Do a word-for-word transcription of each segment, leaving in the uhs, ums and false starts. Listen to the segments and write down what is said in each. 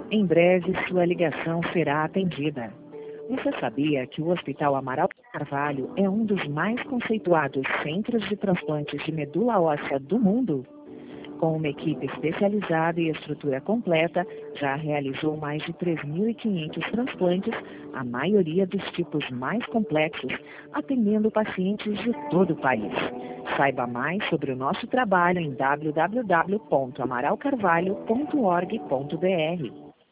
Em breve, sua ligação será atendida. Você sabia que o Hospital Amaral Carvalho é um dos mais conceituados centros de transplantes de medula óssea do mundo? Com uma equipe especializada e estrutura completa, já realizou mais de três mil e quinhentos transplantes, a maioria dos tipos mais complexos, atendendo pacientes de todo o país. Saiba mais sobre o nosso trabalho em w w w ponto amaral carvalho ponto org ponto b r.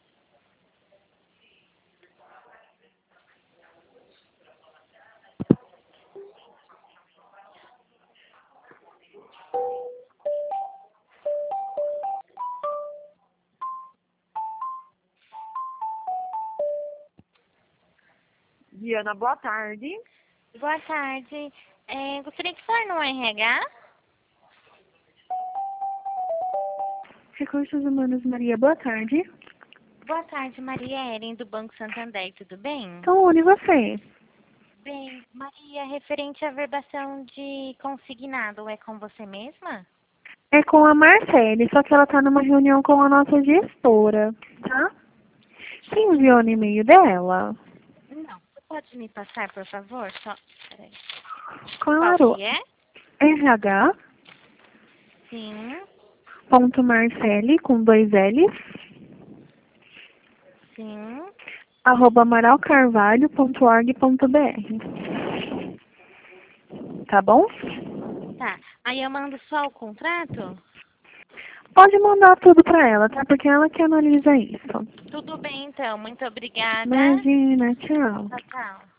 Diana, boa tarde. Boa tarde. É, gostaria de falar no R H? Recursos Humanos Maria, boa tarde. Boa tarde, Maria Ellen, do Banco Santander, tudo bem? Então, onde você? Bem, Maria, referente à verbação de consignado, é com você mesma? É com a Marcele, só que ela está numa reunião com a nossa gestora, tá? Você enviou no e-mail dela? Não. Você pode me passar, por favor? Só... Peraí. Claro. Qual que é? R H Sim, ponto Marcele, com dois L's, sim. arroba amaral carvalho ponto org ponto b r. Tá bom? Tá. Aí eu mando só o contrato? Pode mandar tudo para ela, tá? Porque ela que analisa isso. Tudo bem, então. Muito obrigada. Imagina, tchau. Tchau, tchau.